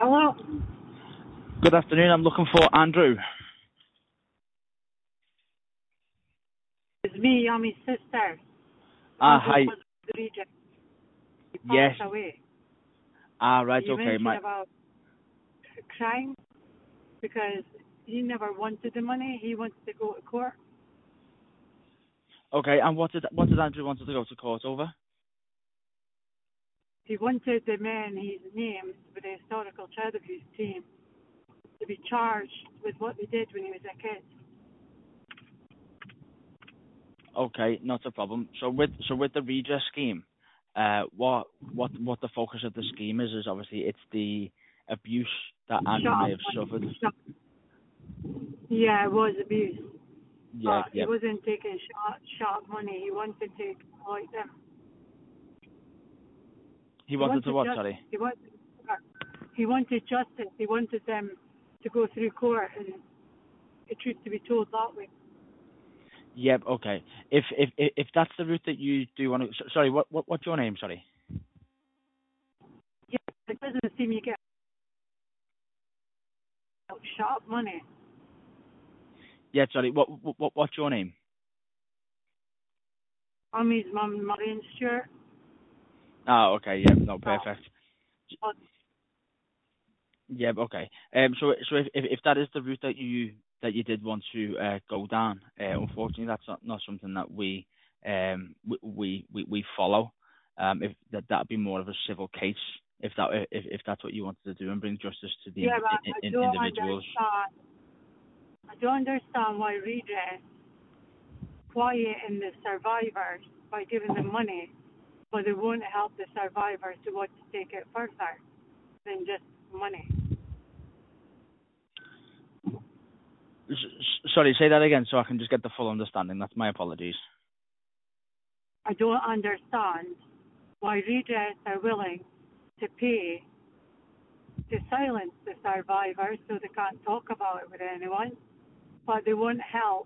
Hello, Good afternoon. I'm looking for Andrew. it's me. I'm his sister. Andrew Hi. was the regent. He Yes. passed away. Right. You Okay. mentioned about crime because he never wanted the money. He wanted to go to court. Okay. And what did Andrew want to go to court over? He wanted the man he's named with the historical child abuse team to be charged with what they did when he was a kid. Okay. Not a problem. So with the redress scheme, what the focus of the scheme is obviously it's the abuse that Andrew may Shot. have suffered. Shot. Yeah, it was abuse. Yeah. But he Yeah. wasn't taking shot money. He wanted to exploit them. He He wanted to wanted what? justice. Sorry. He wanted justice. He wanted them to go through court and the truth to be told that way. Yep. Okay. If that's the route that you do want to. Sorry. What's your name? Sorry. Yeah, it doesn't seem you get sharp money. Yeah. Sorry. What's your name? I'm his mum, Maureen Stewart. Okay. Yeah. No. Uh, Perfect. but Yeah, okay. So if that is the route that you did want to go down, unfortunately that's not something that we follow. If that'd be more of a civil case if that's what you wanted to do and bring justice to the yeah, but individuals. I don't understand why redress quieting the survivors by giving them money, but they won't help the survivors to want to take it further than just money. Sorry, say that again so I can just get the full understanding. That's my apologies. I don't understand why redress are willing to pay to silence the survivors so they can't talk about it with anyone, but they won't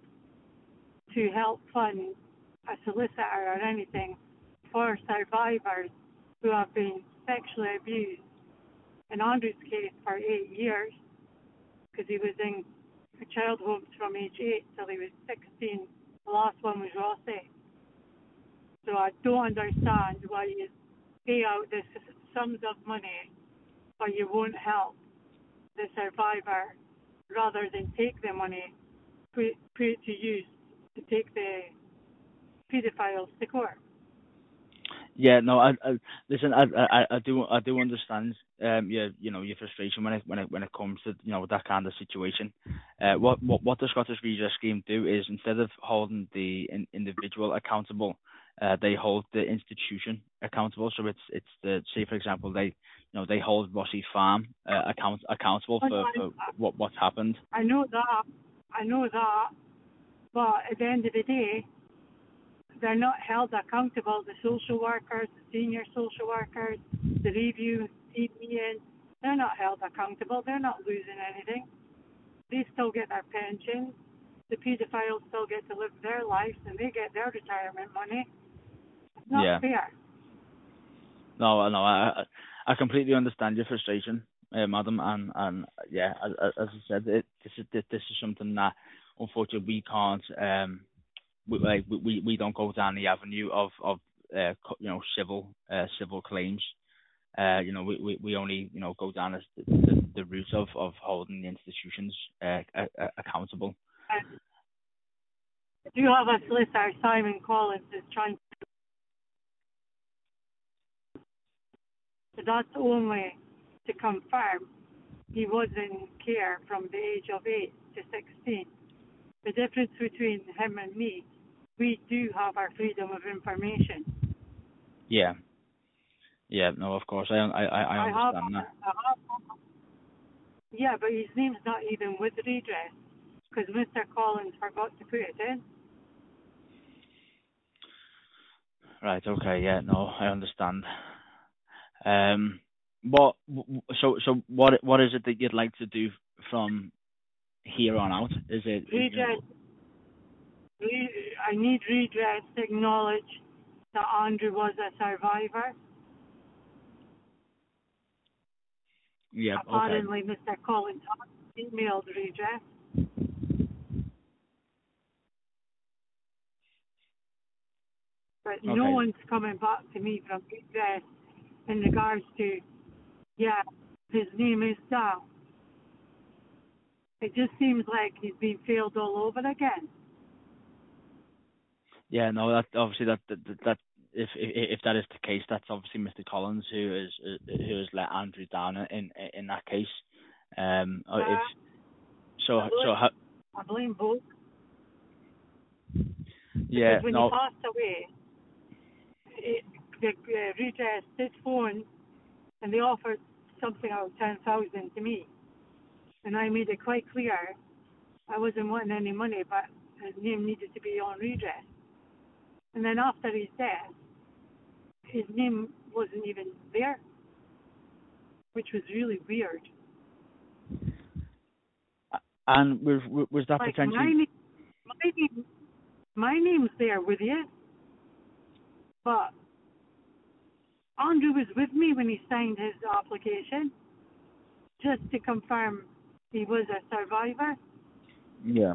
help fund a solicitor or anything for survivors who have been sexually abused. In Andrew's case, for 8 years, because he was in a child home from age 8 till he was 16. The last one was Rossi. So I don't understand why you pay out this sums of money, but you won't help the survivor rather than take the money, put it to use to take the pedophiles to court. Yeah, no, I listen. I do understand. Your frustration when it comes to that kind of situation. What the Scottish Redress Scheme do is instead of holding the individual accountable, they hold the institution accountable. So it's the say for example they hold Rossi Farm accountable for what's happened. I know that, but at the end of the day, they're not held accountable. The social workers, the senior social workers, the review TPN, they're not held accountable. They're not losing anything. They still get their pensions. The paedophiles still get to live their lives and they get their retirement money. It's not Yeah. fair. No, I completely understand your frustration, madam, and yeah, as I said, this is something that unfortunately we can't we don't go down the avenue of civil claims. We only go down as the route of holding the institutions accountable. And do you have a solicitor, Simon Collins, is trying to, that's only to confirm he was in care from the age of 8 to 16. The difference between him and me, we do have our freedom of information. Yeah, yeah, no, of course, I understand that. Yeah, but his name's not even with redress because Mr. Collins forgot to put it in. Right, okay, yeah, no, I understand. Um, what what is it that you'd like to do from here on out? Is it Redress, I need redress to acknowledge that Andrew was a survivor. Yeah. Okay. Apparently, Mr. Collins emailed redress, but no Okay. one's coming back to me from redress in regards to, yeah, his name is down. It just seems like he's been failed all over again. Yeah. No. That obviously that if that is the case, that's obviously Mr. Collins who has let Andrew down in that case. If so I so blame, ha, I blame both, because yeah. when he No. passed away, the redress did phone and they offered something out 10,000 to me, and I made it quite clear I wasn't wanting any money, but his name needed to be on redress. And then after his death, his name wasn't even there, which was really weird. And was that Like potentially? my name, my name's there with you, but Andrew was with me when he signed his application, just to confirm he was a survivor. Yeah.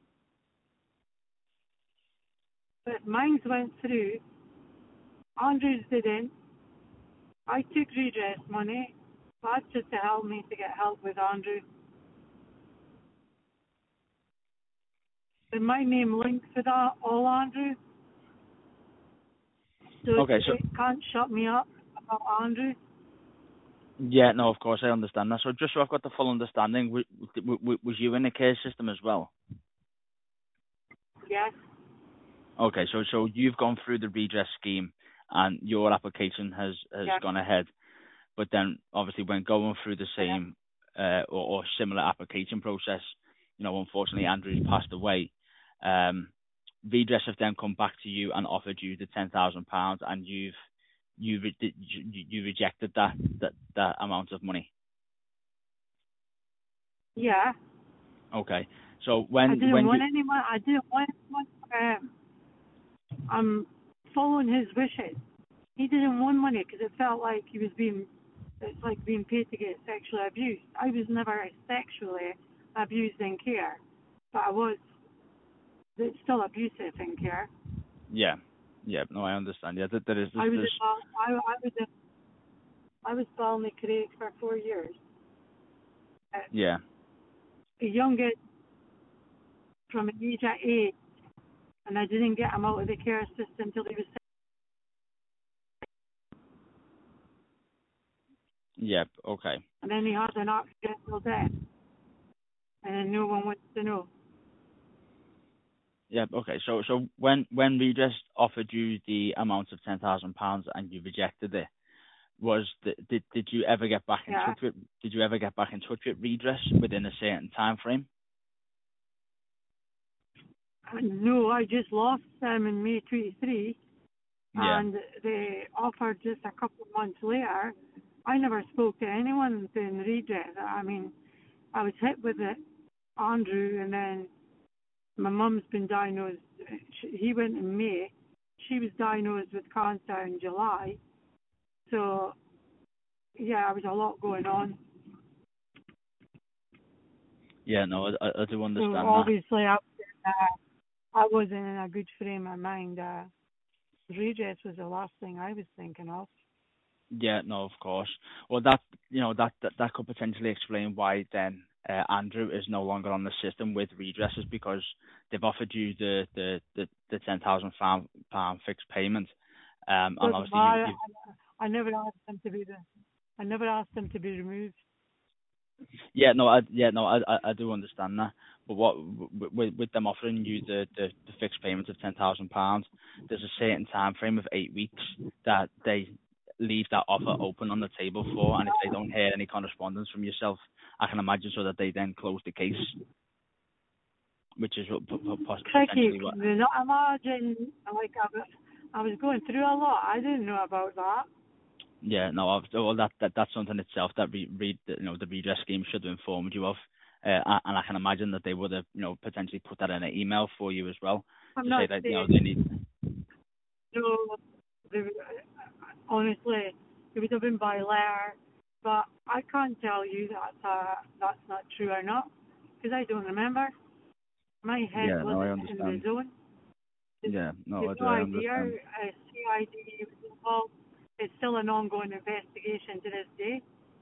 But mine went through. Andrew's didn't. I took redress money. That's just to help me to get help with Andrew. But my name linked to that all Andrew, so Okay. So it can't shut me up about Andrew. yeah. No. Of course, I understand that. So just so I've got the full understanding, was you in the care system as well? Yes, Okay. So you've gone through the redress scheme, and your application has yes, gone ahead. But then obviously when going through the yes, same or similar application process, unfortunately Andrew's passed away. Redress have then come back to you and offered you the £10,000, and you rejected that amount of money. yeah. Okay. So I when didn't when want you anyone. I didn't want anyone. I'm following his wishes. He didn't want money because it felt like he was being. It's like being paid to get sexually abused. I was never sexually abused in care, but I was. It's still abusive in care. yeah, no, I understand. Yeah, there is I was there's I was Balmy Craig for 4 years. yeah. The youngest from an age of 8, and I didn't get him out of the care system till he was 6. Yep. Okay. And then he had an accidental death, and then no one wants to know. Yeah. Okay. So when Redress offered you the amount of £10,000 and you rejected it, did you ever get back in Yeah. touch with Redress within a certain time frame? No, I just lost them in May 23, Yeah. and they offered just a couple of months later. I never spoke to anyone in redress. I mean, I was hit with it, Andrew, and then my mum's been diagnosed. He went in May. She was diagnosed with cancer in July. So, yeah, there was a lot going on. Yeah. No, I do So, understand that. obviously, I wasn't in a good frame of mind. Redress was the last thing I was thinking of. Yeah. No, of course. Well, that could potentially explain why then Andrew is no longer on the system with redresses, because they've offered you the £10,000 fixed payment. And Doesn't obviously matter. you I never asked them to be I never asked them to be removed. I do understand that. But what with them offering you the fixed payment of £10,000, there's a certain time frame of 8 weeks that they leave that offer open on the table for, and if they don't hear any correspondence from yourself, I can imagine so that they then close the case, which is Tricky. potentially what. You not imagine, like, I was going through a lot. I didn't know about that. Yeah, no, well, that's something itself that the redress scheme should have informed you of, and I can imagine that they would have, potentially put that in an email for you as well, I'm to say not that, saying, they need. no, they, honestly, it would have been by letter, but I can't tell you that's not true or not, because I don't remember. My head Yeah, no, I wasn't in the understand. zone. Yeah, no, There's I do, no I idea understand. CID was involved. It's still an ongoing investigation to this day.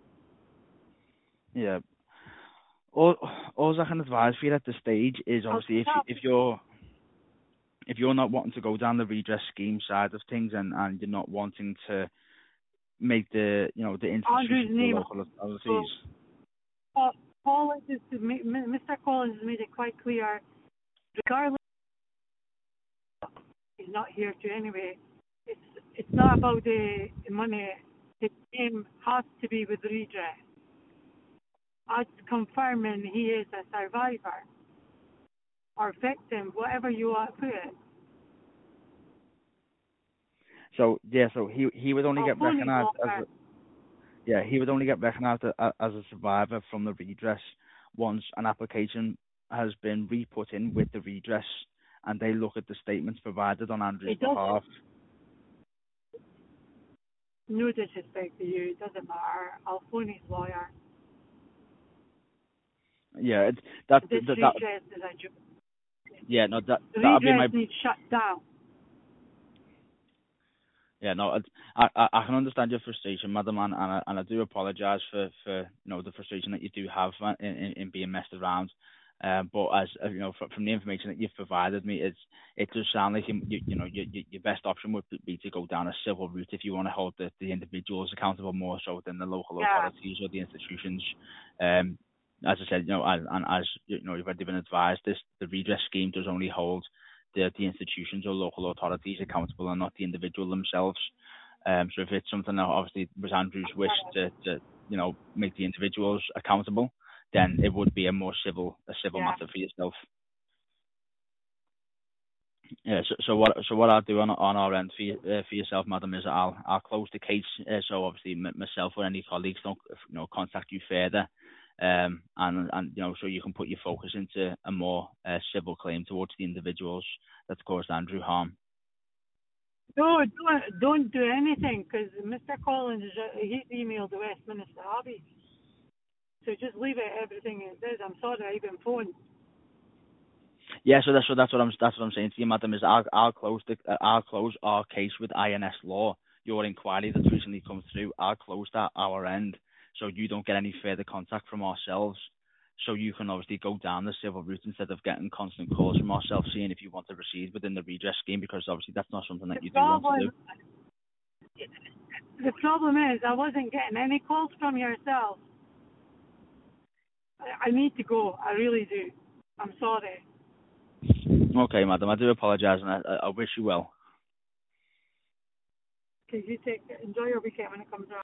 Yeah. All I can advise for you at this stage is I'll obviously if you're not wanting to go down the redress scheme side of things and you're not wanting to make the the Andrew's institutions, the name. local So authorities. Mr. Collins has made it quite clear, regardless, he's not here to anyway. It's not about the money. His name has to be with redress. As confirming he is a survivor or victim, whatever you want to put it. So yeah, so he would only I'll get phone his recognised lawyer. he would only get recognised as a survivor from the redress once an application has been re-put in with the redress and they look at the statements provided on Andrew's It doesn't. behalf. No disrespect to you. It doesn't matter. I'll phone his lawyer. Yeah, This redress is a joke. yeah, no, The that'll be redress my needs shut down. yeah, no, I can understand your frustration, madam, and I do apologise for the frustration that you do have in being messed around. But as from the information that you've provided me, it does sound like your best option would be to go down a civil route if you want to hold the individuals accountable more so than the local authorities or the institutions. As I said, and as you've already been advised, the redress scheme does only hold the institutions or local authorities accountable and not the individual themselves. So if it's something that obviously was Andrew's wish to make the individuals accountable, then it would be a civil matter for yourself. Yeah. So what I'll do on our end for yourself, madam, is I'll close the case. So obviously myself or any colleagues don't contact you further. And so you can put your focus into a more civil claim towards the individuals that caused Andrew harm. No, don't do anything, because Mr. Collins, he's emailed the Westminster Abbey. So just leave it everything as is. I'm sorry I even phoned. Yeah, so that's what I'm saying to you, madam. Is I'll close our case with INS Law. Your inquiry that's recently come through, I'll close that our end, so you don't get any further contact from ourselves. So you can obviously go down the civil route instead of getting constant calls from ourselves, seeing if you want to proceed within the redress scheme, because obviously that's not something that you do want to do. The problem is I wasn't getting any calls from yourself. I need to go. I really do. I'm sorry. Okay, madam. I do apologise, and I wish you well. Okay, you enjoy your weekend when it comes around.